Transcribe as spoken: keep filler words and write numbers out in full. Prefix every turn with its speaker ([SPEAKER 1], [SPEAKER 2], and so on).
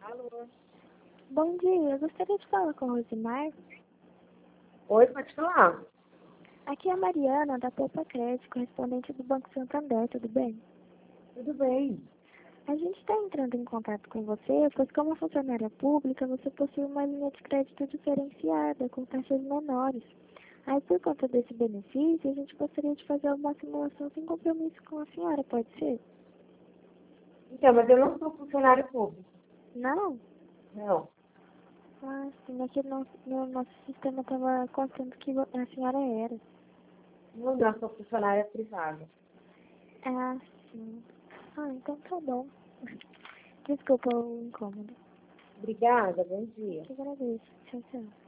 [SPEAKER 1] Alô?
[SPEAKER 2] Bom dia, eu gostaria de falar com o Rosimar.
[SPEAKER 1] Oi, pode falar.
[SPEAKER 2] Aqui é a Mariana, da Poupa Crédito, correspondente do Banco Santander, tudo bem?
[SPEAKER 1] Tudo bem.
[SPEAKER 2] A gente está entrando em contato com você, pois como funcionária pública, você possui uma linha de crédito diferenciada, com taxas menores. Aí, por conta desse benefício, a gente gostaria de fazer uma simulação sem compromisso com a senhora, pode ser?
[SPEAKER 1] Então, mas eu não sou funcionário público.
[SPEAKER 2] Não?
[SPEAKER 1] Não.
[SPEAKER 2] Ah, sim, aqui no, no nosso sistema estava contando que vo- a senhora era.
[SPEAKER 1] Não, não, sou funcionária privada.
[SPEAKER 2] Ah, sim. Ah, então tá bom. Desculpa o incômodo.
[SPEAKER 1] Obrigada, bom dia.
[SPEAKER 2] Eu que agradeço. Tchau, tchau.